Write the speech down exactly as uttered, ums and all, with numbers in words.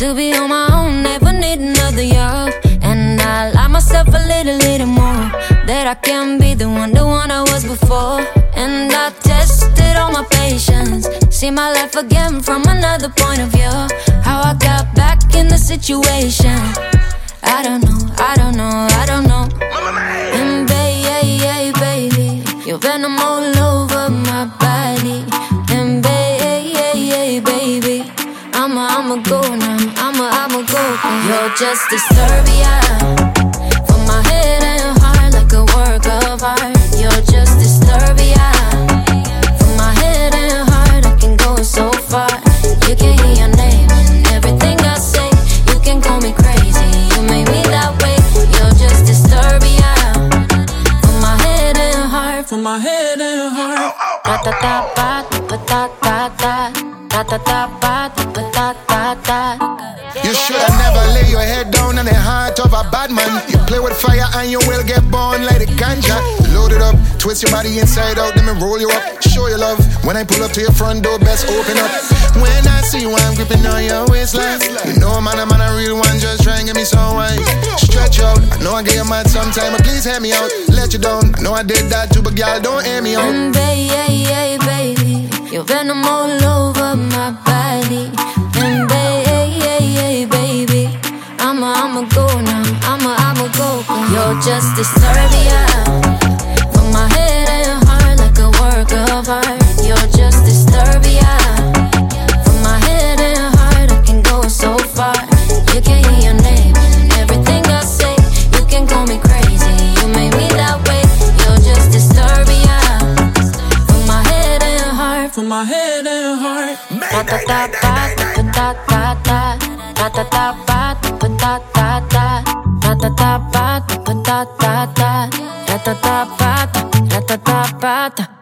to be on my own, never need another year. And I lie myself a little, little more, that I can be the one, the one I was before. And I tested all my patience, see my life again from another point of view. How I got back in the situation, I don't know, I don't know, I don't know. And baby, baby, you're venom all over my body. And baby, baby, I'ma, I'ma go now, I'ma, I'ma go. You're just disturbia, for my head and heart, like a work of art. You're just disturbia, for my head and heart, I can go so far. You can hear your name and everything I say. You can call me crazy, you made me that way. You're just disturbia, for my head and heart, for my head and heart. Da da da ba da da da da, da da da ba da da da da. You should never lay your head down on the heart of a bad man. You play with fire and you will get burned like a ganja. Load it up, twist your body inside out, then me roll you up. Show your love, when I pull up to your front door, best open up. When I see you, I'm gripping on your waistline. You know man, I'm on a real one, just try and get me some wine. Stretch out, I know I get you mad sometime, but please hear me out. Let you down, I know I did that too, but girl, don't air me out. And baby, baby, you're venom all over my body. And baby, baby, I'ma, I'ma go now, I'ma, I'ma go. You're just disturbia, for my head and heart, like a work of art. You're just disturbia, for my head and heart, I can go so far. You can hear your name and everything I say. You can call me crazy, you made me that way. You're just disturbia, for my head and heart, for my head and heart. Da da da ba da da da da, da da da ba da da da da, da da da ba da da da da, da da da ba da da da ba da.